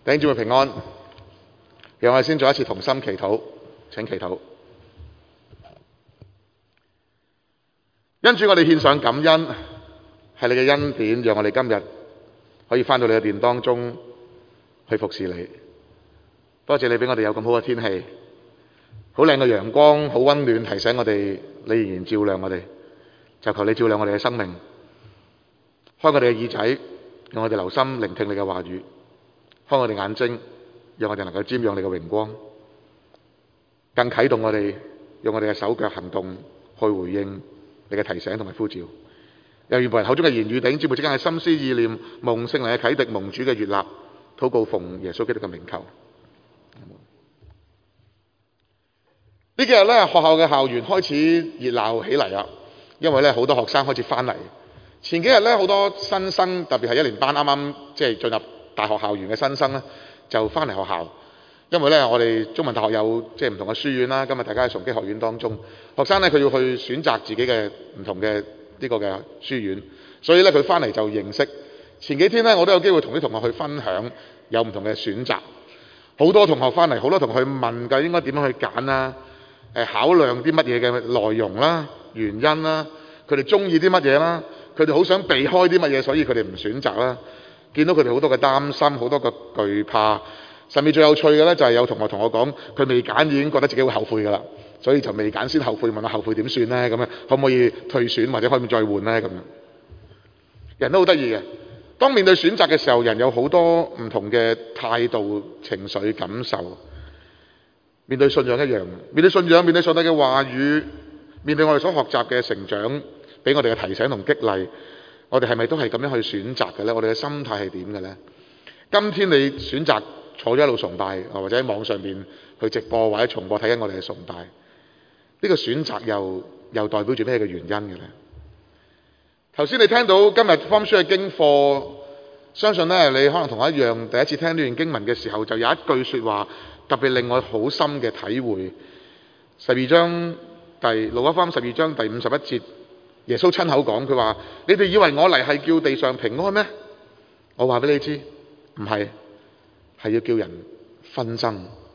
弟兄姊妹平安，讓我哋先做一次同心祈禱，請祈禱。恩主，我哋獻上感恩，係你嘅恩典，讓我哋今日可以返到你嘅殿當中去服侍你。多謝你俾我哋有咁好嘅天氣，好靚嘅陽光，好溫暖，提醒我哋你仍然照亮我哋。就求你照亮我哋嘅生命，開我哋嘅耳仔，讓我哋留心聆聽你嘅話語。開我哋眼睛，讓我哋能夠瞻仰你嘅榮光，更啟動我哋，用我哋嘅手腳行動去回應你嘅提醒同埋呼召。又願僕人口中嘅言語，弟兄姊妹之間嘅心思意念，蒙聖靈嘅啟迪，蒙主嘅悅納，禱告奉耶穌基督嘅名求。呢幾日咧，學校嘅校園開始熱鬧起嚟啦，因為咧好多學生開始翻嚟。前幾日咧，好多新生，特別係1年班啱啱進入大學校園嘅新生咧，就翻嚟學校。因為咧，我哋中文大學有唔同嘅書院啦。今日大家喺崇基學院當中，學生咧佢要去選擇自己嘅唔同嘅呢個嘅書院，所以咧佢翻嚟就認識。前幾天咧，我都有機會同啲同學去分享有唔同嘅選擇。好多同學翻嚟，好多同學去問究竟應該點樣去揀啦，考量啲乜嘢嘅內容啦、原因啦，佢哋中意啲乜嘢啦，佢哋好想避開啲乜嘢，所以佢哋唔選擇啦。見到佢哋好多嘅擔心，好多嘅懼怕，甚至最有趣嘅咧就係有同學同我講，佢未揀已經覺得自己會後悔噶啦，所以就未揀先後悔，問我後悔點算咧？咁樣可唔可以退選或者可唔可以再換咧？咁樣人都好得意嘅，當面對選擇嘅時候，人有好多唔同嘅態度、情緒、感受。面對信仰一樣，面對信仰，面對上帝嘅話語，面對我哋所學習嘅成長，俾我哋嘅提醒同激勵，我哋係咪都係咁樣去選擇嘅咧？我哋嘅心態係點嘅咧？今天你選擇坐咗一路崇拜，或者喺網上面去直播或者重播睇緊我哋嘅崇拜，呢個選擇又代表住咩嘅原因嘅咧？頭先你聽到今日福音書嘅經課，相信咧你可能同我一樣，第一次聽呢段經文嘅時候，就有一句說話特別令我好深嘅體會。路加福音12章第51節，耶穌親口講，佢話：你哋以為我嚟係叫地上平安咩？我話俾你知，唔係，係要叫人紛爭。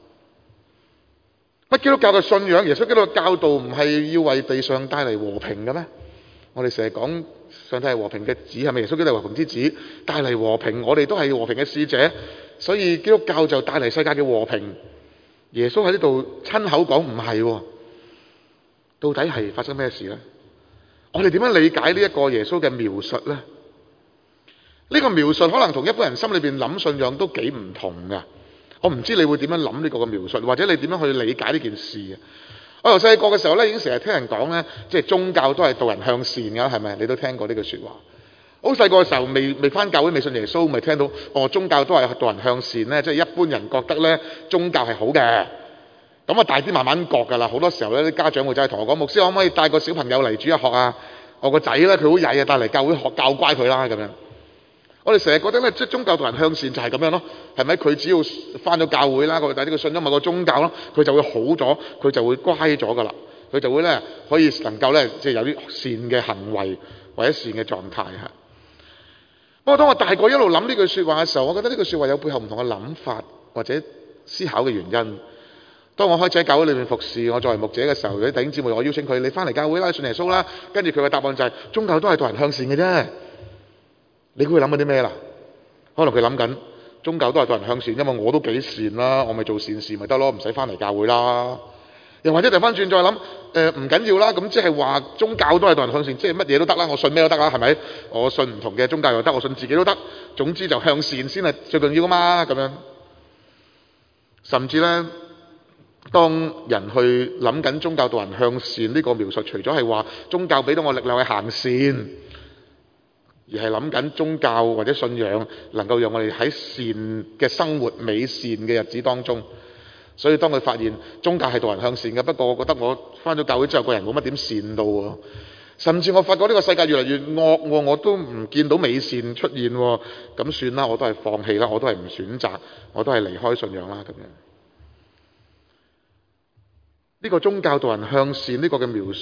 乜基督教嘅信仰，耶穌基督嘅教導唔係要為地上帶嚟和平嘅咩？我哋成日講上帝係和平嘅子，係咪耶穌基督係和平之子，帶嚟和平？我哋都係和平嘅使者，所以基督教就帶嚟世界嘅和平。耶穌喺呢度親口講唔係喎，到底係發生咩事呢？我哋點樣理解呢一個耶穌嘅描述呢？呢個描述可能同一般人心裏邊諗信仰都幾唔同㗎。我唔知你會點樣諗呢個嘅描述，或者你點樣去理解呢件事嘅。我由細個嘅時候咧，已經成日聽人講咧，即係宗教都係導人向善㗎，係咪？你都聽過呢句説話。好細個嘅時候，未返教會，未信耶穌，咪聽到宗教都係導人向善咧，即係一般人覺得咧宗教係好嘅。咁啊，大啲慢慢覺㗎啦。好多時候咧，啲家長會真係同我講：牧師，可唔可以帶個小朋友嚟主日學啊？我個仔咧，佢好曳啊，帶嚟教會學教乖佢啦咁樣。我哋成日覺得咧，即係宗教導人向善就係咁樣咯，係咪？佢只要返咗教會啦，佢帶啲佢信咗某個宗教咯，佢就會好咗，佢就會乖咗㗎啦，佢就會咧可以能夠咧即係有啲善嘅行為或者善嘅狀態嚇。不過當我大個一路諗呢句説話嘅時候，我覺得呢句説話有背後唔同嘅諗法或者思考嘅原因。當我開始喺教會裏面服侍，我作為牧者嘅時候，有啲弟兄姊妹我邀請佢：你返嚟教會啦，信耶穌啦。跟住佢嘅答案就係：宗教都係導人向善嘅啫。你估佢諗緊啲咩啦？可能佢諗緊宗教都係導人向善，因為我都幾善啦，我咪做善事咪得咯，唔使返嚟教會啦。又或者掉返轉再諗，唔緊要啦，咁即係話宗教都係導人向善，即係乜嘢都得啦，我信咩都得啦，係咪？我信唔同嘅宗教又得，我信自己都得，總之就向善先係最重要㗎嘛，咁樣。甚至咧，當人去諗緊宗教導人向善呢個描述，除咗係話宗教俾到我力量去行善，而係諗緊宗教或者信仰能夠讓我哋喺善嘅生活、美善嘅日子當中。所以當佢發現宗教係導人向善嘅，不過我覺得我返咗教會之後個人冇乜點善到喎，甚至我發覺呢個世界越嚟越惡喎，我都唔見到美善出現喎，咁算啦，我都係放棄啦，我都係唔選擇，我都係離開信仰啦咁樣。呢個宗教導人向善呢個嘅描述，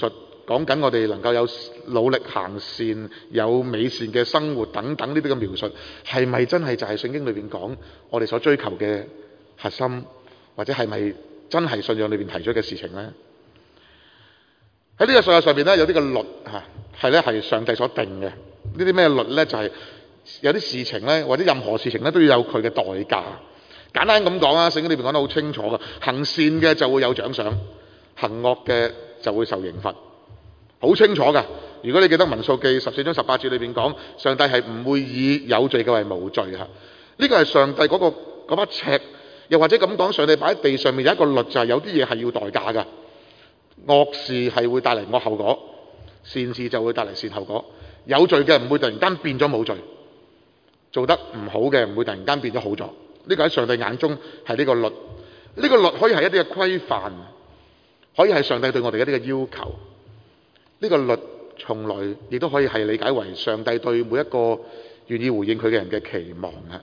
講緊我哋能夠有努力行善、有美善嘅生活等等呢啲嘅描述，係咪真係就係聖經裏邊講我哋所追求嘅核心，或者係咪真係信仰裏邊提出嘅事情呢？喺呢個世界上邊咧，有啲嘅律係上帝所定嘅。呢啲咩律呢？就係有啲事情呢，或者任何事情呢，都要有佢嘅代價。簡單咁講啊，聖經裏邊講得好清楚嘅，行善嘅就會有獎賞，行惡嘅就會受刑罰，好清楚㗎。如果你記得民數記14章18節裏邊講，上帝係唔會以有罪嘅為無罪嚇。呢個係上帝嗰把尺，又或者咁講，上帝擺喺地上面有一個律，就係有啲嘢係要代價㗎。惡事係會帶嚟惡後果，善事就會帶嚟善後果。有罪嘅唔會突然間變咗冇罪，做得唔好嘅唔會突然間變咗好咗。呢個喺上帝眼中係呢個律。呢個律可以係一啲嘅規範，可以係上帝對我哋一啲嘅要求。呢個律從來亦都可以係理解為上帝對每一個願意回應佢嘅人嘅期望啊！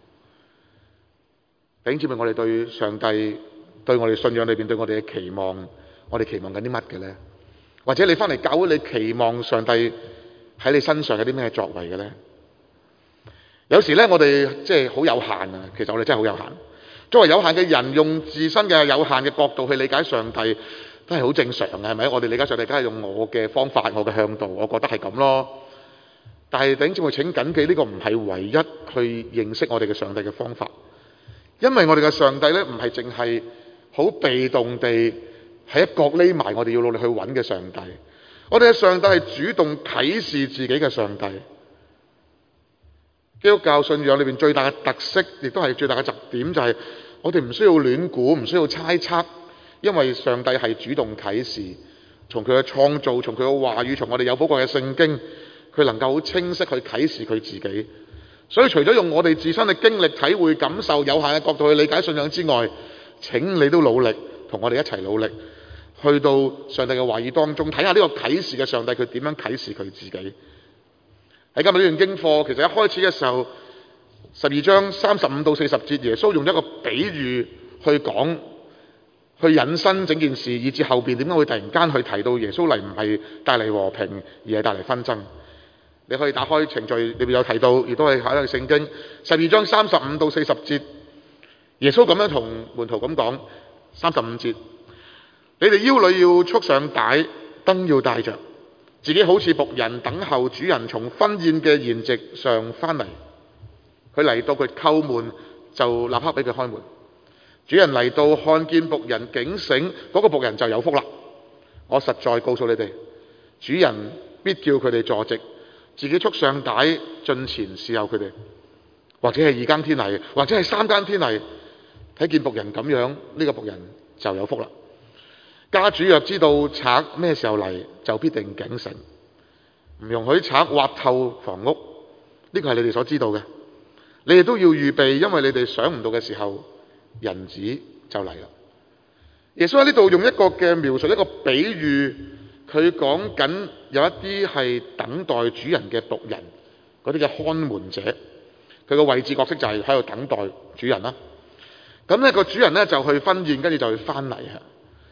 弟兄姊妹，我哋對上帝對我哋信仰裏邊對我哋嘅期望，我哋期望緊啲乜嘅呢？或者你翻嚟教會，你期望上帝喺你身上有啲咩作為嘅呢？有時呢，我哋即係好有限啊！其實我哋真係好有限。作為有限嘅人，用自身嘅有限嘅角度去理解上帝，都係好正常嘅，係咪？我哋理解上帝，梗係用我嘅方法、我嘅向度，我覺得係咁咯。但係弟兄姊妹請緊記，呢個唔係唯一去認識我哋嘅上帝嘅方法，因為我哋嘅上帝呢，唔係淨係好被動地喺一角匿埋，我哋要努力去揾嘅上帝。我哋嘅上帝係主動啟示自己嘅上帝。基督教信仰裏邊最大嘅特色，亦都係最大嘅特點，就係我哋唔需要亂估，唔需要猜測，因為上帝係主動啟示，從佢嘅創造，從佢嘅話語，從我哋有寶貴嘅聖經，佢能夠好清晰去啟示佢自己。所以除咗用我哋自身嘅經歷、體會、感受有限嘅角度去理解信仰之外，請你都努力同我哋一齊努力，去到上帝嘅話語當中睇下呢個啟示嘅上帝佢點樣啟示佢自己。喺今日呢段經課，其實一開始嘅時候，12章35到40節，耶穌用一個比喻去講，去引申整件事，以至後邊點解會突然間去提到耶穌嚟唔係帶嚟和平，而係帶嚟紛爭。你可以打開程序，裏邊有提到，亦都係喺聖經12章35到40節，耶穌咁樣同門徒咁講，35節，你哋腰裏要束上帶，燈要帶着。自己好似僕人等候主人從婚宴嘅筵席上翻嚟，佢嚟到佢叩門，就立刻俾佢開門。主人嚟到看見僕人警醒，嗰個僕人就有福啦。我實在告訴你哋，主人必叫佢哋坐席，自己束上帶進前侍候佢哋，或者係2更天嚟，或者係3更天嚟，睇見僕人咁樣，呢個僕人就有福啦。家主若知道賊咩時候嚟，就必定警醒，唔容許賊挖透房屋。呢個係你哋所知道嘅，你哋都要預備，因為你哋想唔到嘅時候，人子就嚟啦。耶穌喺呢度用一個嘅描述，一個比喻，佢講緊有一啲係等待主人嘅僕人，嗰啲嘅看門者，佢個位置角色就係喺度等待主人啦。咁呢個主人呢，就去婚宴，跟住就去翻嚟啊。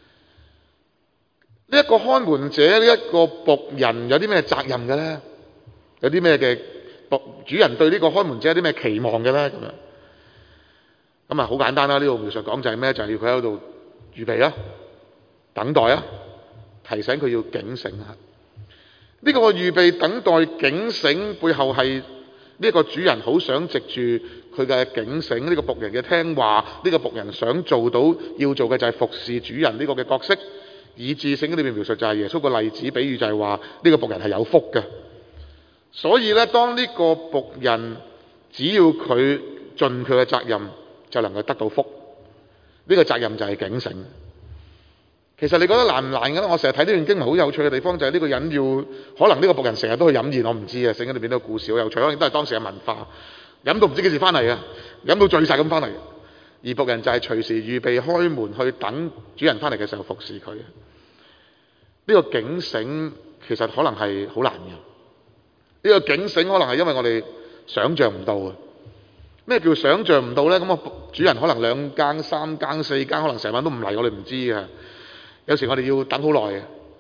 呢一個看門者，呢一個僕人有啲咩責任嘅咧？有啲咩嘅主人對呢個看門者有啲咩期望嘅咧？咁啊好簡單啦！呢度描述講就係咩？就係要佢喺度預備啊，等待啊，提醒佢要警醒啊。呢個預備、等待、警醒背後係呢個主人好想藉住佢嘅警醒，呢個僕人嘅聽話，呢個僕人想做到要做嘅就係服侍主人呢個嘅角色。以致聖經裏面描述就係耶穌個例子，比喻就係話呢個僕人係有福嘅。所以咧，當呢個僕人只要佢盡佢嘅責任，就能夠得到福。呢個責任就係警醒。其實你覺得難唔難嘅咧？我成日睇呢段經文好有趣嘅地方就係呢個人要，可能呢個僕人成日都去飲宴，我唔知啊。聖經裏面呢個故事好有趣，可能都係當時嘅文化，飲到唔知幾時翻嚟嘅，飲到醉晒咁翻嚟。而僕人就係隨時預備開門去等主人翻嚟嘅時候服侍佢。呢個警醒其實可能係好難嘅。呢個警醒可能係因為我哋想像唔到啊。咩叫想像唔到呢？咁啊，主人可能2更、3更、4更，可能成晚都唔嚟，我哋唔知嘅。有時我哋要等好耐嘅。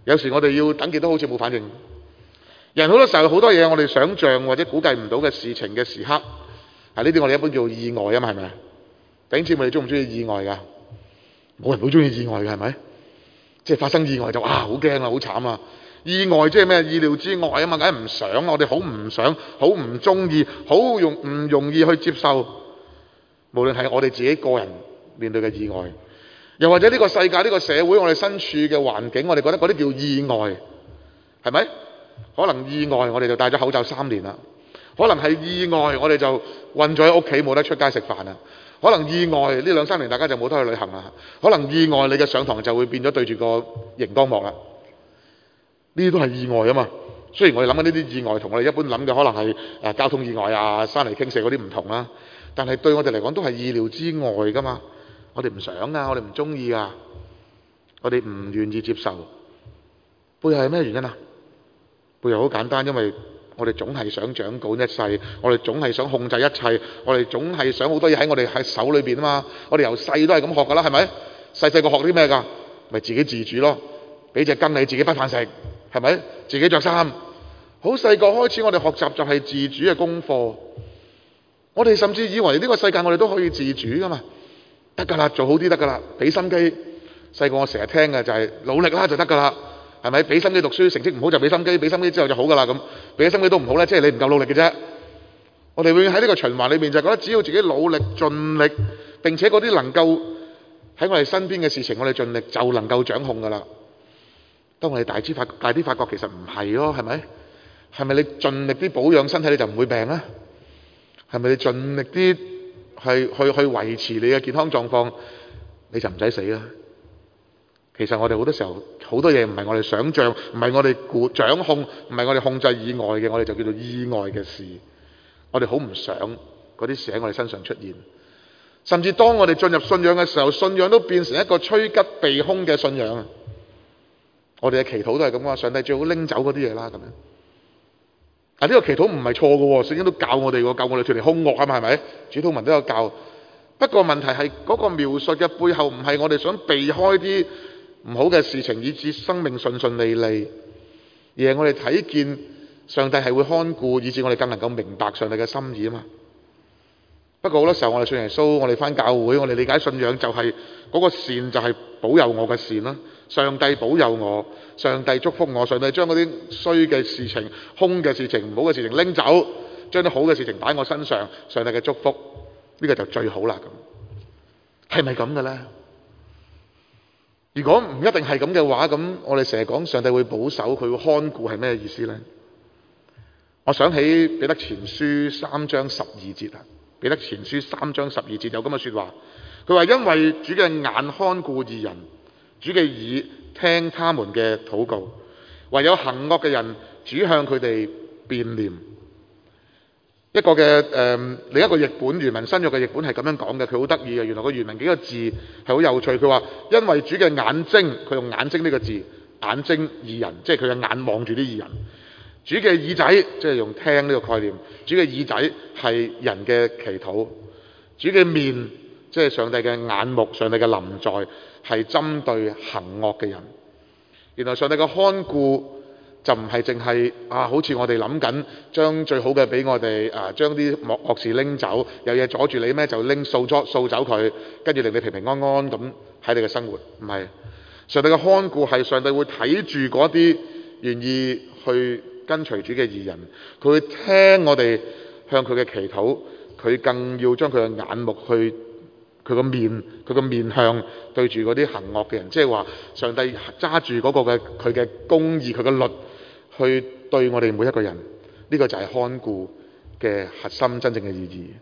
有時我哋要等極都好似冇反應。人好多時候好多嘢我哋想像或者估計唔到嘅事情嘅時刻，呢啲我哋一般叫意外啊嘛，係咪？弟兄姊妹，你中唔中意意外㗎？冇人好中意意外嘅，係咪？即係發生意外就好驚啊，好慘啊！意外即係咩？意料之外啊嘛，梗係唔想，我哋好唔想，好唔中意，唔容易去接受。無論係我哋自己個人面對嘅意外，又或者呢個世界、呢個社會，我哋身處嘅環境，我哋覺得嗰啲叫意外，係咪？可能意外我哋就戴咗口罩3年啦，可能係意外我哋就困咗喺屋企冇得出街食飯啦，可能意外呢2-3年大家就冇得去旅行啦，可能意外你嘅上堂就會變咗對住個熒光幕啦。呢啲都係意外啊嘛。雖然我哋諗緊呢啲意外同我哋一般諗嘅可能係交通意外啊、山泥傾瀉嗰啲唔同啦，但係對我哋嚟講都係意料之外噶嘛。我哋唔想啊，我哋唔中意啊，我哋唔願意接受。背後係咩原因啊？背後好簡單，因為我哋總係想掌管一世，我哋總係想控制一切，我哋總係想好多嘢喺我哋喺手裏邊啊嘛。我哋由細都係咁學噶啦，係咪？細個學啲咩㗎？咪自己自主咯，俾隻羹你自己bắt飯食，係咪？自己着衫。好細個開始，我哋學習就係自主嘅功課。我哋甚至以為呢個世界我哋都可以自主㗎嘛，得㗎啦，做好啲得㗎啦，俾心機。細個我成日聽嘅就係努力啦就得㗎啦，係咪？俾心機讀書，成績唔好就俾心機，俾心機之後就好㗎啦咁。俾心機都唔好咧，即係你唔夠努力嘅啫。我哋會喺呢個循環裏面就係覺得只要自己努力盡力，並且嗰啲能夠喺我哋身邊嘅事情，我哋盡力就能夠掌控㗎啦。當我哋大啲發覺其實唔係咯，係咪？係咪你盡力啲保養身體你就唔會病啊？係咪你盡力啲去維持你嘅健康狀況你就唔使死啦？其實我哋好多時候好多嘢唔係我哋想像，唔係我哋掌控，唔係我哋控制以外嘅，我哋就叫做意外嘅事。我哋好唔想嗰啲事喺我哋身上出現，甚至當我哋進入信仰嘅時候，信仰都變成一個趨吉避凶嘅信仰啊！我哋嘅祈禱都係咁啊，上帝最好拎走嗰啲嘢啦咁樣。呢個祈禱唔係錯嘅喎，聖經都教我哋喎，教我哋脫離兇惡啊嘛，係咪？主禱文都有教。不過問題係嗰個描述嘅背後唔係我哋想避開啲唔好嘅事情，以致生命順順利利，而係我哋睇見上帝係會看顧，以致我哋更能夠明白上帝嘅心意啊嘛。不過好多時候我哋信耶穌，我哋返教會，我哋理解信仰就係嗰個善就係保佑我嘅善啦。上帝保佑我，上帝祝福我，上帝將嗰啲衰嘅事情、兇嘅事情、唔好嘅事情拎走，將啲好嘅事情擺喺我身上，上帝嘅祝福，呢個就最好啦。咁係咪咁嘅咧？如果唔一定係咁嘅話，咁我哋成日講上帝會保守，佢會看顧，係咩意思咧？我想起彼得前書3章12節啊，彼得前書3章12節有咁嘅說話，佢話因為主嘅眼看顧義人，主嘅耳聽他們嘅禱告，唯有行惡嘅人，主向佢哋變臉。一個嘅另一個譯本，原文新約嘅譯本係咁樣講嘅，佢好得意嘅。原來個原文幾個字係好有趣。佢話因為主嘅眼睛，佢用眼睛呢個字，眼睛義人，即係佢嘅眼望住啲義人。主嘅耳仔，即係用聽呢個概念，主嘅耳仔係人嘅祈禱。主嘅面，即係上帝嘅眼目，上帝嘅臨在係針對行惡嘅人。原來上帝嘅看顧就唔係淨係好似我哋諗緊將最好嘅俾我哋將啲惡事拎走，有嘢阻住你咩就掃走佢，跟住令你平平安安咁喺你嘅生活。唔係，上帝嘅看顧係上帝會睇住嗰啲願意去跟隨主嘅義人，佢會聽我哋向佢嘅祈禱，佢更要將佢嘅眼目去佢個面向對住嗰啲行惡嘅人，即係話上帝揸住嗰個嘅佢嘅公義，佢嘅律去對我哋每一個人，呢個就係看顧嘅核心真正嘅意義。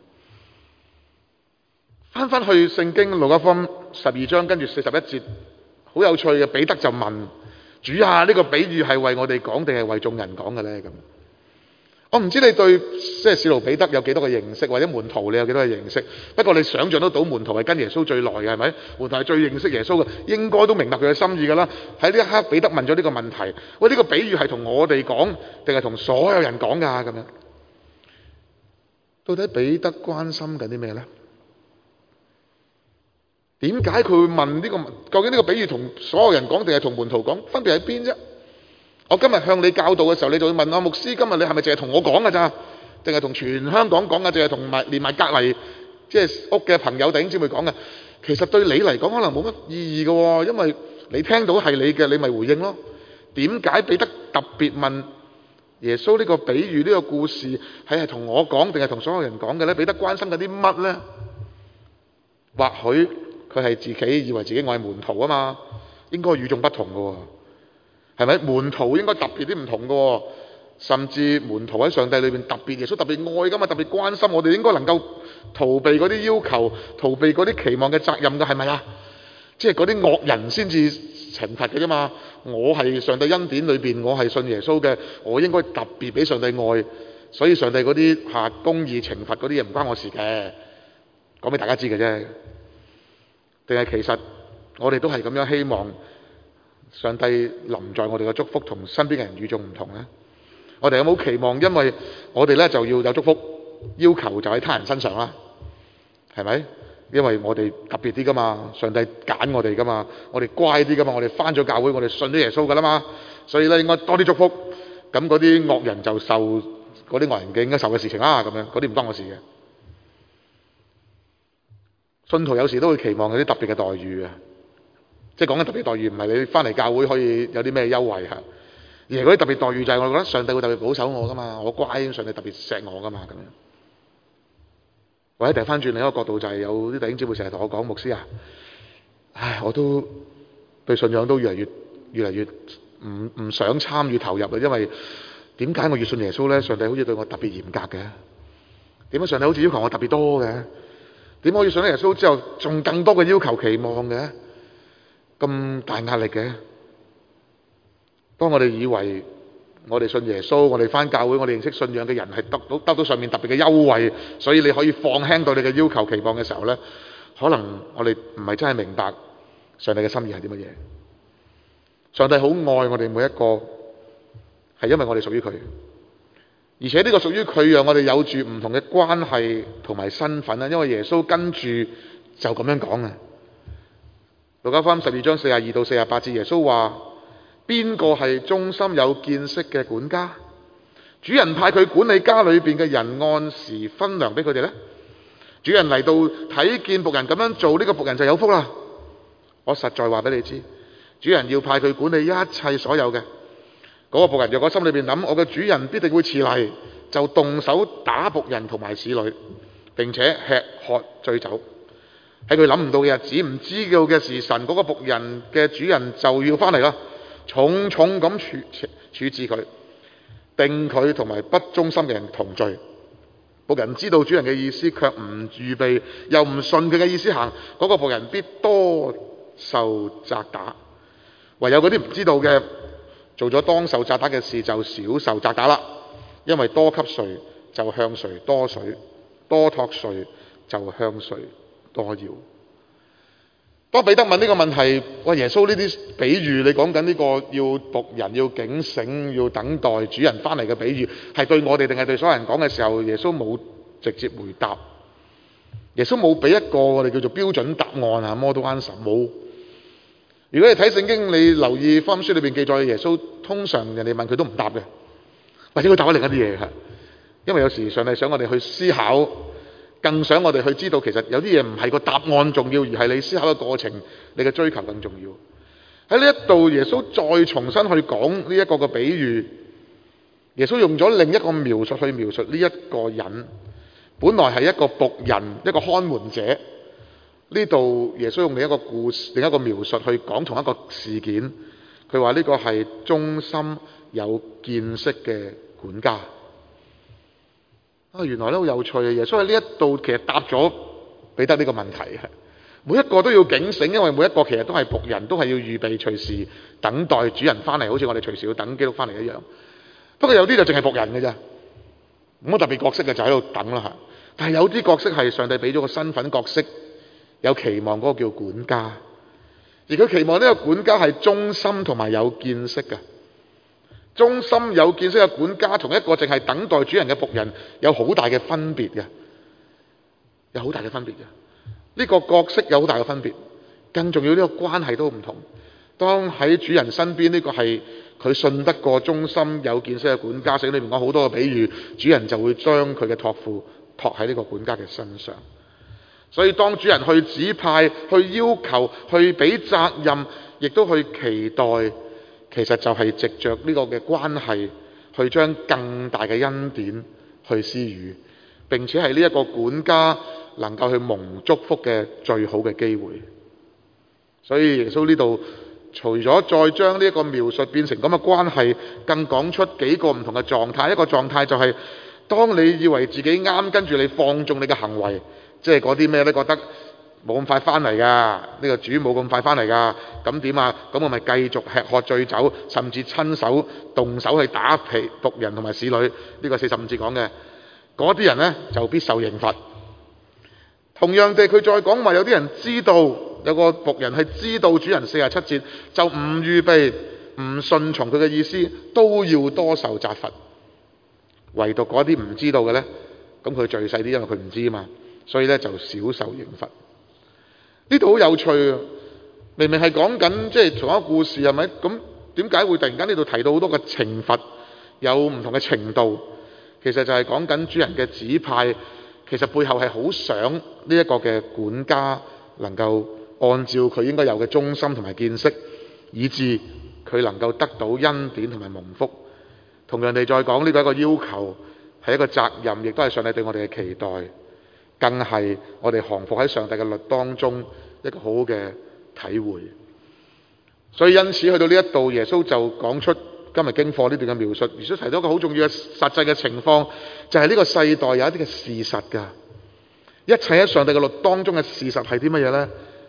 翻去聖經路加福音12章跟住41節，好有趣嘅，彼得就問主啊，呢個比喻係為我哋講定係為眾人講嘅咧？咁我唔知你對即係使徒彼得有幾多個認識，或者門徒你有幾多個認識。不過你想象得到門徒係跟耶穌最耐嘅，係咪？門徒係最認識耶穌嘅，應該都明白佢嘅心意㗎啦。喺呢一刻，彼得問咗呢個問題：喂，呢個比喻係同我哋講定係同所有人講㗎？咁樣到底彼得關心緊啲咩咧？點解佢會問呢個？究竟呢個比喻同所有人講定係同門徒講？分別喺邊啫？ 我今日向你教導嘅時候，你就會問我牧師，今日你係咪淨係同我講㗎咋？定係同全香港講㗎？淨係同埋連埋隔離即係屋嘅朋友弟兄姊妹講㗎？其實對你嚟講可能冇乜意義㗎喎，因為你聽到係你嘅，你咪回應咯。點解彼得特別問耶穌呢個比喻呢個故事係同我講定係同所有人講嘅呢？彼得關心緊啲乜呢？或許佢係自己以為自己我係門徒啊嘛，應該與眾不同㗎喎，係咪？門徒應該特別啲唔同㗎喎，甚至門徒喺上帝裏邊特別，耶穌特別愛㗎嘛，特別關心我哋，應該能夠逃避嗰啲要求，逃避嗰啲期望嘅責任㗎，係咪啊？即係嗰啲惡人先至懲罰嘅啫嘛。我係上帝恩典裏邊，我係信耶穌嘅，我應該特別俾上帝愛，所以上帝嗰啲公義懲罰嗰啲嘢唔關我事嘅，講俾大家知嘅啫。定係其實我哋都係咁樣希望上帝臨在我哋嘅祝福同身邊嘅人與眾唔同呢？我哋有冇期望因為我哋呢就要有祝福，要求就喺他人身上啦？係咪？因為我哋特別啲噶嘛，上帝揀我哋噶嘛，我哋乖啲噶嘛，我哋返咗教會，我哋信咗耶穌噶啦嘛，所以咧應該多啲祝福。咁嗰啲惡人就受嗰啲惡人嘅應該受嘅事情啦，咁樣嗰啲唔關我事嘅。信徒有時都會期望有啲特別嘅待遇啊，即係講緊特別待遇，唔係你返嚟教會可以有啲咩優惠嚇，而係嗰啲特別待遇就係我覺得上帝會特別保守我噶嘛，我乖，上帝特別錫我噶嘛咁樣。或者掉翻轉另一個角度，就係有啲弟兄姊妹成日同我講，牧師啊，唉，我都對信仰都越嚟越唔想參與投入啦，因為點解我越信耶穌呢？上帝好似對我特別嚴格嘅，點解上帝好似要求我特別多嘅？點解我要信咗耶穌之後仲更多嘅要求期望嘅？咁大壓力嘅？當我哋以為我哋信耶穌，我哋返教會，我哋認識信仰嘅人係得到上面特別嘅優惠，所以你可以放輕到你嘅要求期望嘅時候呢，可能我哋唔係真係明白上帝嘅心意係啲乜嘢。上帝好愛我哋每一個，係因為我哋屬於佢，而且呢個屬於佢讓我哋有住唔同嘅關係同埋身份啦。因為耶穌跟住就咁樣講啊，路加福音12章42到48節，耶穌話：邊個係忠心有見識嘅管家？主人派佢管理家裏邊嘅人，按時分糧俾佢哋呢。主人嚟到睇見僕人咁樣做，呢個僕人就有福啦。我實在話俾你知，主人要派佢管理一切所有嘅。嗰個僕人若果心裏邊諗，我嘅主人必定會遲嚟，就動手打僕人同埋使女，並且吃喝醉酒。喺佢諗唔到嘅日子，唔知道嘅時辰，嗰個僕人嘅主人就要翻嚟啦，重重咁處置佢，定佢同埋不忠心嘅人同罪。僕人知道主人嘅意思，卻唔預備，又唔順佢嘅意思行，嗰個僕人必多受責打。唯有嗰啲唔知道嘅，做咗當受責打嘅事，就少受責打啦。因為多給誰，就向誰多水；多託誰，就向誰多要。當彼得問呢個問題，喂，耶穌呢啲比喻，你講緊呢個要僕人要警醒，要等待主人翻嚟嘅比喻，係對我哋定係對所有人講嘅時候，耶穌冇直接回答。耶穌冇俾一個我哋叫做標準答案啊 ，model answer 冇。如果你睇聖經，你留意福音書裏邊記載嘅耶穌，通常人哋問佢都唔答嘅，或者佢答咗另一啲嘢嘅。因為有時上帝想我哋去思考，更想我哋去知道，其實有啲嘢唔係個答案重要，而係你思考嘅過程，你嘅追求更重要。喺呢一度，耶穌再重新去講呢一個嘅比喻。耶穌用咗另一個描述去描述呢一個人，本來係一個僕人，一個看門者。呢度耶穌用另一個故事、另一個描述去講同一個事件。佢話呢個係忠心有見識嘅管家。原來都好有趣嘅。耶穌喺呢一度其實答咗彼得呢個問題嘅。每一個都要警醒，因為每一個其實都係僕人，都係要預備隨時等待主人翻嚟，好似我哋隨時要等基督翻嚟一樣。不過有啲就淨係僕人嘅啫，冇乜特別角色嘅就喺度等啦嚇。但係有啲角色係上帝俾咗個身份角色，有期望，嗰個叫管家。而佢期望呢個管家係忠心同埋有見識嘅。忠心有見識嘅管家同一個淨係等待主人嘅僕人有好大嘅分別嘅，有好大嘅分別嘅。呢個角色有好大嘅分別，更重要呢個關係都唔同。當喺主人身邊，呢個係佢信得過忠心有見識嘅管家，聖經裏面講好多個比喻，主人就會將佢嘅託付託喺呢個管家嘅身上。所以當主人去指派、去要求、去俾責任，亦都去期待，其實就係藉着呢個嘅關係，去將更大嘅恩典去施予，並且係呢一個管家能夠去蒙祝福嘅最好嘅機會。所以耶穌呢度除咗再將呢一個描述變成咁嘅關係，更講出幾個唔同嘅狀態。一個狀態就係當你以為自己啱，跟住你放縱你嘅行為，即係嗰啲咩呢？覺得冇咁快翻嚟㗎，呢個主冇咁快翻嚟㗎，咁點啊？咁我咪繼續吃喝醉酒，甚至親手動手去打僕人同埋使女。呢個45節講嘅嗰啲人呢，就必受刑罰。同樣地，佢再講話有啲人知道，有個僕人係知道主人47節就唔預備、唔順從佢嘅意思，都要多受責罰。唯獨嗰啲唔知道嘅呢，咁佢罪細啲，因為佢唔知啊嘛，所以呢就少受刑罰。呢度好有趣啊！明明係講緊即係同一個故事，係咪？咁點解會突然間呢度提到好多個懲罰，有唔同嘅程度？其實就係講緊主人嘅指派，其實背後係好想呢一個嘅管家能夠按照佢應該有嘅忠心同埋見識，以致佢能夠得到恩典同埋蒙福。同樣地再講，呢個係一個要求，係一個責任，亦都係上帝對我哋嘅期待，更係我哋降服喺上帝嘅律當中一個好好嘅體會。所以因此去到呢一度，耶穌就講出今日經課呢段嘅描述。耶穌提到一個好重要嘅實際嘅情況，就係呢個世代有一啲嘅事實㗎。一切喺上帝嘅律當中嘅事實係啲乜嘢呢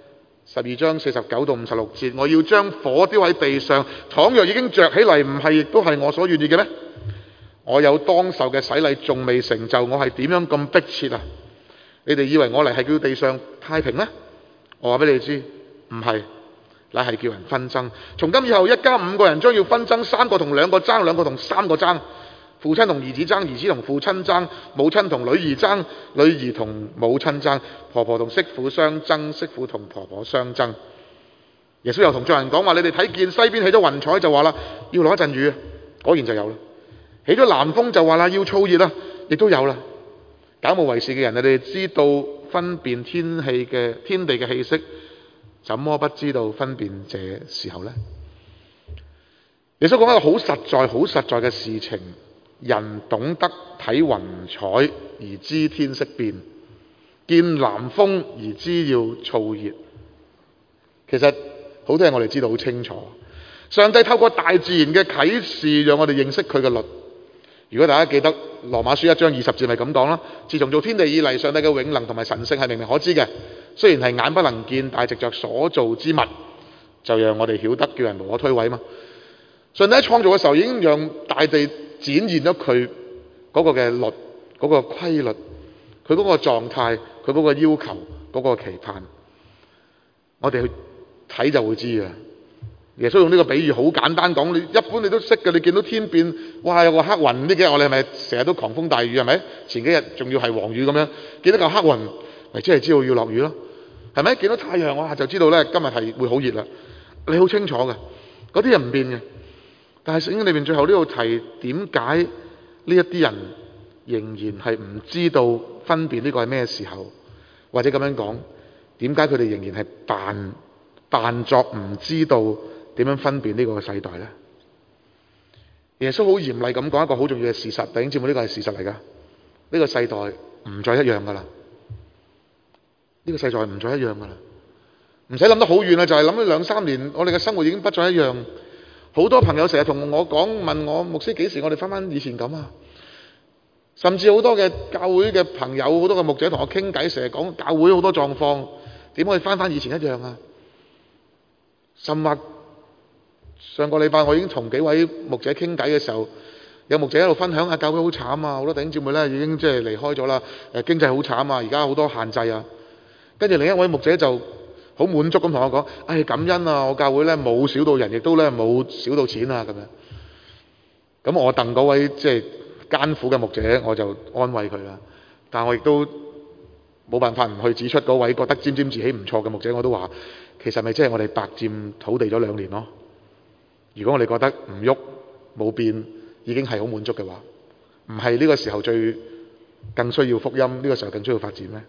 ？12章49到56節，我要將火丟喺地上，倘若已經着起嚟，唔係亦都係我所願意嘅咩？我有當受嘅洗禮仲未成就，我係點樣咁迫切啊？你哋以為我嚟係叫地上太平咩？我話俾你知，唔係，乃係叫人紛爭。從今以後，一家5個人將要紛爭，3個同2個爭，2個同3個爭。父親同兒子爭，兒子同父親爭，母親同女兒爭，女兒同母親爭，婆婆同媳婦相爭，媳婦同婆婆相爭。耶穌又同眾人講話：你哋睇見西邊起咗雲彩，就話啦，要落一陣雨，果然就有啦。起咗南風就話啦，要燥熱啦，亦都有啦。假冒為善嘅人，你哋知道分辨天地嘅氣息，怎麼不知道分辨這時候呢？耶穌講一個好實在嘅事情。人懂得睇雲彩而知天色變，見南風而知要燥熱。其實好多嘢我哋知道好清楚。上帝透過大自然嘅啟示，讓我哋認識佢嘅律。如果大家記得羅馬書1章20節咪咁講啦，自從造天地以嚟，上帝嘅永能同埋神性係明明可知嘅，雖然係眼不能見，但係藉着所造之物，就讓我哋曉得，叫人無可推諉嘛。上帝喺創造嘅時候已經讓大地展現咗佢嗰個嘅律、嗰個規律、佢嗰個狀態、佢嗰個要求、嗰個期盼，我哋去睇就會知嘅。耶穌用呢個比喻好簡單講，你一般你都識嘅。你見到天變，哇有個黑雲，呢幾日我哋係咪成日都狂風大雨係咪？前幾日仲要係黃雨咁樣，見到嚿黑雲，咪即係知道要落雨咯，係咪？見到太陽哇就知道咧今日係會好熱啦，你好清楚嘅，嗰啲人唔變嘅。但係聖經裏面最後呢度提，點解呢一啲人仍然係唔知道分辨呢個係咩時候？或者咁樣講，點解佢哋仍然係扮作唔知道點樣分辨呢個世代呢？耶穌好嚴厲咁講一個好重要嘅事實，弟兄姊妹，呢個係事實嚟㗎。呢個世代唔再一樣㗎啦，呢個世代唔再一樣㗎啦，唔使諗得好遠啦，就係諗咗2-3年，我哋嘅生活已經不再一樣。好多朋友成日同我講，問我牧師幾時我哋翻以前咁啊？甚至好多嘅教會嘅朋友，好多嘅牧者同我傾偈，成日講教會好多狀況，點可以翻以前一樣啊？甚或上個禮拜我已經同幾位牧者傾偈嘅時候，有牧者喺度分享教會好慘啊，好多弟兄姊妹咧已經即係離開咗啦，經濟好慘啊，而家好多限制啊。跟住另一位牧者就好滿足咁同我講，感恩啊！我教會咧冇少到人，亦都咧冇少到錢啊咁樣。咁我戥嗰位即係艱苦嘅牧者，我就安慰佢啦。但我亦都冇辦法唔去指出嗰位覺得沾沾自喜唔錯嘅牧者，我都話其實咪即係我哋白佔土地咗2年咯。 如果我哋覺得唔喐冇變已經係好滿足嘅話，唔係呢個時候更需要福音，呢個時候更需要發展咩？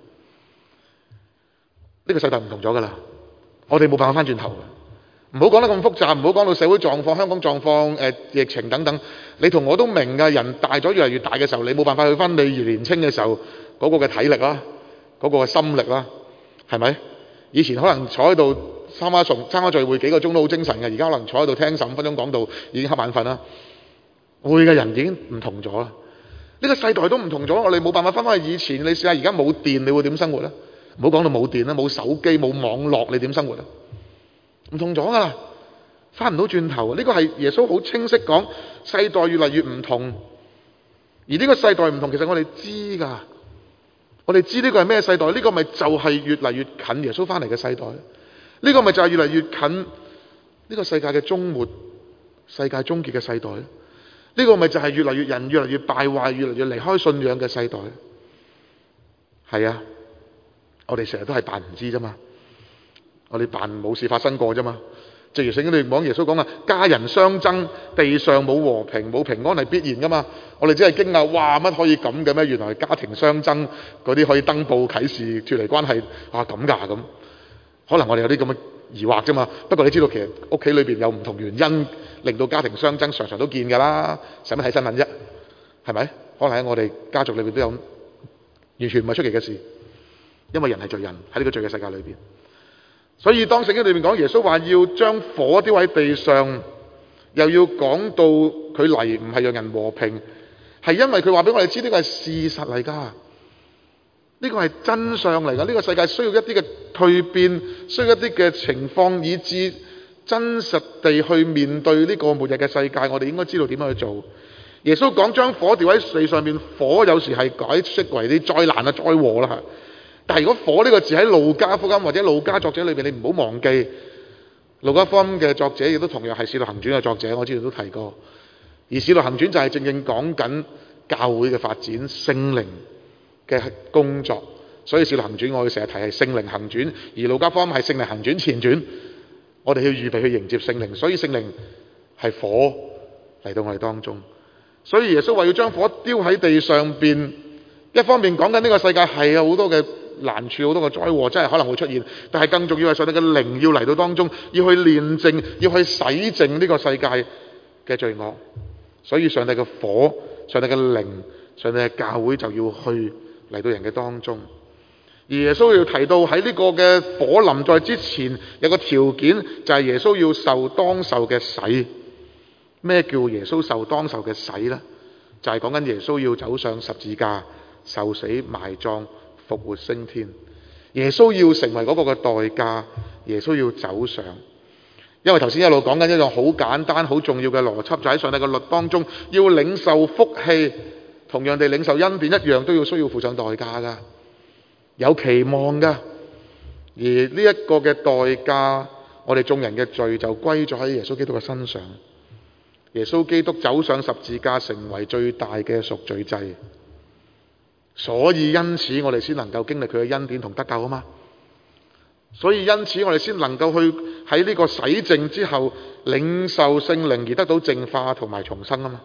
呢個世代唔同咗噶啦，我哋冇辦法翻轉頭。唔好講得咁複雜，唔好講到社會狀況、香港狀況、疫情等等。你同我都明㗎，人大咗越嚟越大嘅時候，你冇辦法去翻你年青嘅時候嗰個嘅體力啦，嗰個嘅心力啦，係咪？以前可能坐喺度參加聚會幾個鐘都好精神嘅，而家可能坐喺度聽15分鐘講道已經瞌眼瞓啦。會嘅人已經唔同咗啦，呢個世代都唔同咗，我哋冇辦法翻返去以前。你試下而家冇電，你會點生活咧？唔好講到冇電啦，冇手機冇網絡，你點生活啊？唔同咗噶啦，翻唔到轉頭。呢個係耶穌好清晰講，世代越嚟越唔同。而呢個世代唔同，其實我哋知噶，我哋知呢個係咩世代？呢個咪就係越嚟越近耶穌翻嚟嘅世代。呢個咪就係越嚟越近呢個世界嘅終末、世界終結嘅世代。呢個咪就係越嚟越人越嚟越敗壞、越嚟越離開信仰嘅世代。係啊，我哋成日都係扮唔知啫嘛，我哋扮冇事發生過啫嘛。正如聖經裏講，耶穌講啊，家人相爭，地上冇和平冇平安係必然噶嘛。我哋只係驚訝，哇，乜可以咁嘅咩？原來家庭相爭嗰啲可以登報啟示脫離關係啊，咁㗎咁。可能我哋有啲咁嘅疑惑啫嘛。不過你知道其實屋企裏邊有唔同原因令到家庭相爭，常常都見㗎啦。使乜睇新聞啫？係咪？可能喺我哋家族裏邊都有，完全唔係出奇嘅事。因為人係罪人，喺呢個罪嘅世界裏邊。所以當聖經裏面講耶穌話要將火丟喺地上，又要講到佢嚟唔係讓人和平，係因為佢話俾我哋知呢個係事實嚟㗎，呢個係真相嚟㗎。呢個世界需要一啲嘅蛻變，需要一啲嘅情況，以致真實地去面對呢個末日嘅世界。我哋應該知道點樣去做。耶穌講將火掉喺地上面，火有時係解釋為啲災難啊、災禍啦。但係如果火呢個字喺路加福音或者路加作者裏邊，你唔好忘記路加福音嘅作者亦都同樣係使徒行傳嘅作者，我之前都提過。而使徒行傳就係正正講緊教會嘅發展、聖靈嘅工作，所以使徒行傳我哋成日提係聖靈行傳，而路加福音係聖靈行傳前傳。我哋要預備去迎接聖靈，所以聖靈係火嚟到我哋當中。所以耶穌話要將火丟喺地上邊，一方面講緊呢個世界係有好多嘅難處，好多嘅災禍真係可能會出現，但係更重要係上帝嘅靈要嚟到當中，要去煉淨，要去洗淨呢個世界嘅罪惡。所以上帝嘅火、上帝嘅靈、上帝嘅教會就要去嚟到人嘅當中。而耶穌要提到喺呢個嘅火臨在之前，有個條件就係耶穌要受當受嘅洗。咩叫耶穌受當受嘅洗呢？就係講緊耶穌要走上十字架，受死埋葬復活升天。耶穌要成為嗰個嘅代價，耶穌要走上。因為頭先一路講緊一樣好簡單好重要嘅邏輯，就喺上帝嘅律當中，要領受福氣，同樣地領受恩典一樣都要需要付上代價噶，有期望噶。而呢一個嘅代價，我哋眾人嘅罪就歸咗喺耶穌基督嘅身上。耶穌基督走上十字架，成為最大嘅贖罪祭。所以因此我哋先能夠經歷佢嘅恩典同得救啊嘛。所以因此我哋先能夠去喺呢個洗淨之後領受聖靈，而得到淨化同埋重生啊嘛。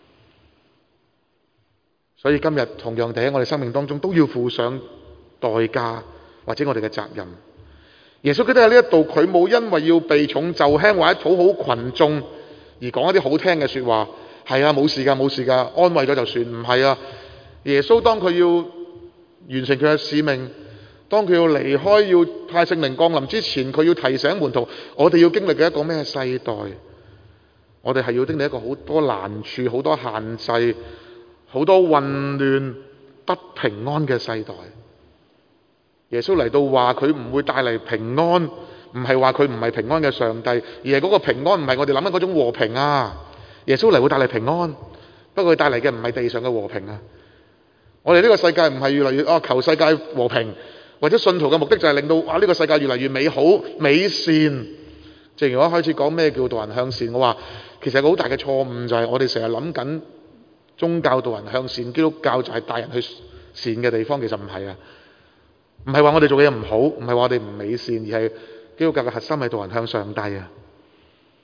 所以今日同樣地喺我哋生命當中都要付上代價或者我哋嘅責任。耶穌基督喺呢一度，佢冇因為要避重就輕或者討好群眾而講一啲好聽嘅說話，係啊，冇事噶冇事噶，安慰咗就算。唔係啊，耶穌當佢要完成佢嘅使命，當佢要離開要派聖靈降臨之前，佢要提醒門徒，我哋要經歷嘅一個咩世代？我哋係要經歷一個好多難處、好多限制、好多混亂、不平安嘅世代。耶穌嚟到話佢唔會帶嚟平安，唔係話佢唔係平安嘅上帝，而係嗰個平安唔係我哋諗緊嗰種和平啊。耶穌嚟會帶嚟平安，不過佢帶嚟嘅唔係地上嘅和平啊。我哋呢個世界唔係越嚟越求世界和平，或者信徒嘅目的就係令到呢個世界越嚟越美好美善。正如我一開始講咩叫導人向善，我話其實好大嘅錯誤就係我哋成日諗緊宗教導人向善，基督教就係帶人去善嘅地方，其實唔係啊。唔係話我哋做嘅嘢唔好，唔係話我哋唔美善，而係基督教嘅核心係導人向上帝啊。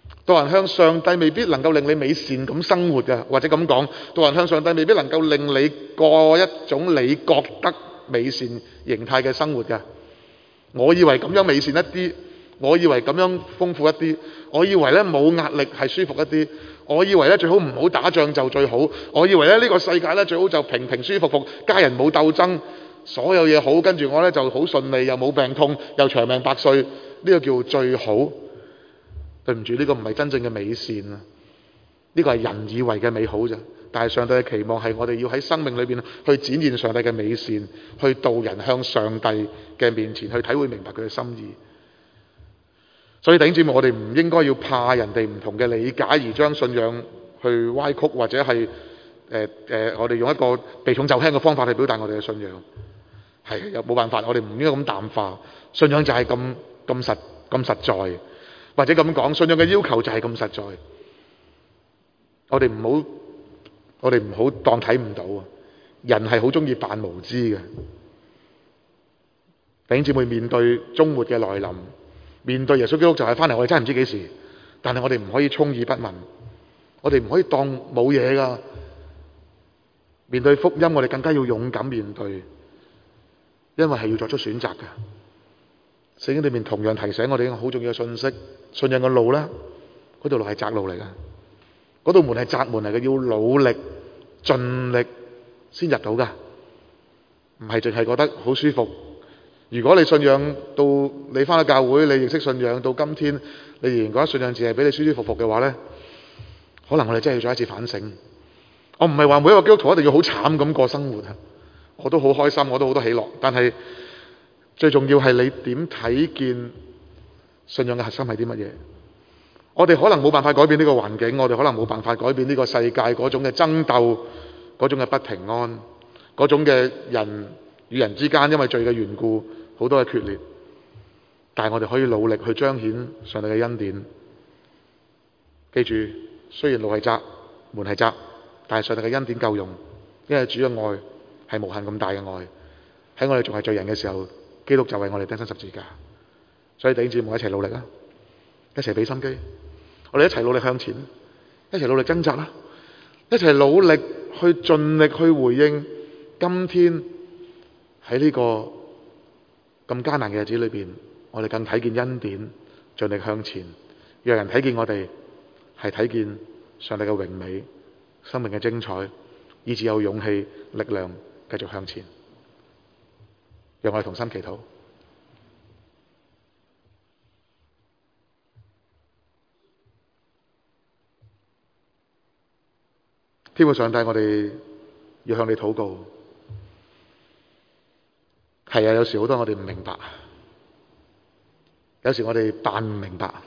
導人向上帝未必能夠令你美善咁生活嘅，或者咁講，導人向上帝未必能夠令你過一種你覺得美善形態嘅生活嘅。我以為咁樣美善一啲，我以為咁樣豐富一啲，我以為咧冇壓力係舒服一啲，我以為咧最好唔好打仗就最好，我以為咧呢個世界咧最好就平平舒服服，家人冇鬥爭，所有嘢好，跟住我咧就好順利，又冇病痛，又長命百歲，呢個叫最好。對唔住，呢個唔係真正嘅美善啊！呢個係人以為嘅美好啫。但係上帝嘅期望係我哋要喺生命裏邊去展現上帝嘅美善，去導人向上帝嘅面前去體會明白佢嘅心意。所以弟兄姊妹，我哋唔應該要怕人哋唔同嘅理解而將信仰去歪曲，或者係我哋用一個避重就輕嘅方法去表達我哋嘅信仰。係又冇辦法，我哋唔應該咁淡化信仰就係咁實在，或者咁講，信仰嘅要求就係咁實在。我哋唔好當睇唔到啊！人係好中意扮無知嘅。弟兄姊妹，面對終末嘅來臨，面對耶穌基督就係翻嚟，我哋真係唔知幾時。但係我哋唔可以充耳不聞，我哋唔可以當冇嘢噶。面對福音，我哋更加要勇敢面對，因為係要作出選擇嘅。聖經裏面同樣提醒我哋一個好重要嘅信息：信仰嘅路咧，嗰條路係窄路嚟嘅，嗰道門係窄門嚟嘅，要努力盡力先入到噶，唔係淨係覺得好舒服。如果你信仰到你翻去教會，你認識信仰到今天，你仍然覺得信仰只係俾你舒舒服服嘅話咧，可能我哋真係要再一次反省。我唔係話每一個基督徒一定要好慘咁過生活啊，我都好開心，我都好多喜樂。但係最重要係你點睇見信仰嘅核心係啲乜嘢？我哋可能冇辦法改變呢個環境，我哋可能冇辦法改變呢個世界嗰種嘅爭鬥，嗰種嘅不平安，嗰種嘅人與人之間因為罪嘅緣故好多嘅決裂。但係我哋可以努力去彰顯上帝嘅恩典。記住，雖然路係窄，門係窄，但係上帝嘅恩典夠用，因為主嘅愛係無限咁大嘅愛。喺我哋仲係罪人嘅時候，基督就為我哋釘身十字架。所以弟兄姊妹，一齊努力啦，一齊俾心機，我哋一齊努力向前，一齊努力掙扎啦，一齊努力去盡力去回應今天喺呢個咁艱難嘅日子裏邊，我哋更睇見恩典，盡力向前，讓人睇見我哋係睇見上帝嘅榮美，生命嘅精彩，以致有勇氣、力量繼續向前。讓我哋同心祈禱。天父上帝，我哋要向你禱告。係啊，有時好多我哋唔明白，有時我哋扮唔明白，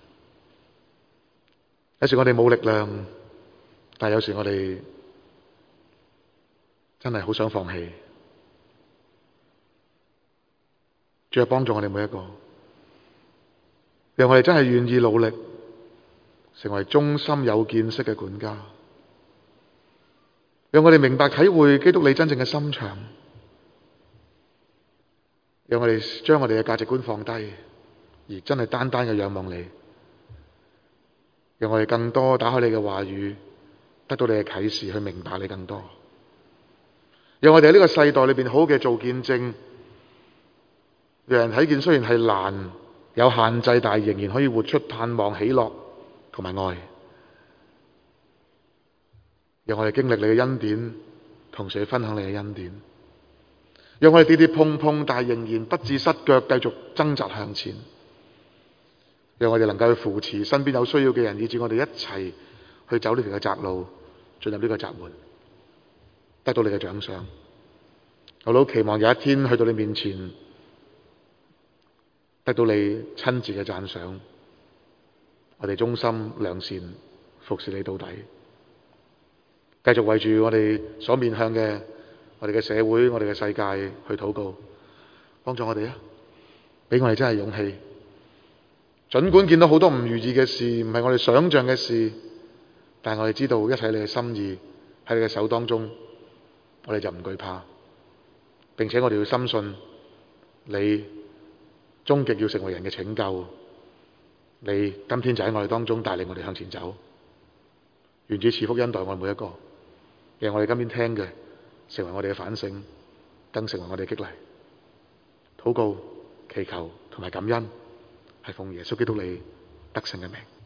有時我哋冇力量，但係有時我哋真係好想放棄。主啊，幫助我哋每一個，讓我哋真係願意努力，成為忠心有見識嘅管家，讓我哋明白體會基督你真正嘅心腸，讓我哋將我哋嘅價值觀放低，而真係單單嘅仰望你，讓我哋更多打開你嘅話語，得到你嘅啟示，去明白你更多，讓我哋喺呢個世代裏邊好好嘅做見證，讓人睇見雖然係難有限制，但係仍然可以活出盼望、喜樂同埋愛。讓我哋經歷你嘅恩典，同時去分享你嘅恩典。讓我哋跌跌碰碰，但係仍然不致失腳，繼續掙扎向前。讓我哋能夠去扶持身邊有需要嘅人，以致我哋一齊去走呢條嘅窄路，進入呢個窄門，得到你嘅獎賞。我都期望有一天去到你面前，得到你親自嘅讚賞，我哋忠心良善，服侍你到底，繼續為住我哋所面向嘅我哋嘅社會、我哋嘅世界去禱告，幫助我哋啊！俾我哋真係勇氣，儘管見到好多唔如意嘅事，唔係我哋想象嘅事，但係我哋知道一切你嘅心意喺你嘅手當中，我哋就唔懼怕，並且我哋要深信你終極要成為人嘅拯救， 你今天就喺我哋當中帶領我哋向前走。願主賜福恩待我哋每一個，讓我哋今天聽嘅成為我哋嘅反省，更成為我哋嘅激勵。禱告、祈求同埋感恩，係奉耶穌基督你得勝嘅名。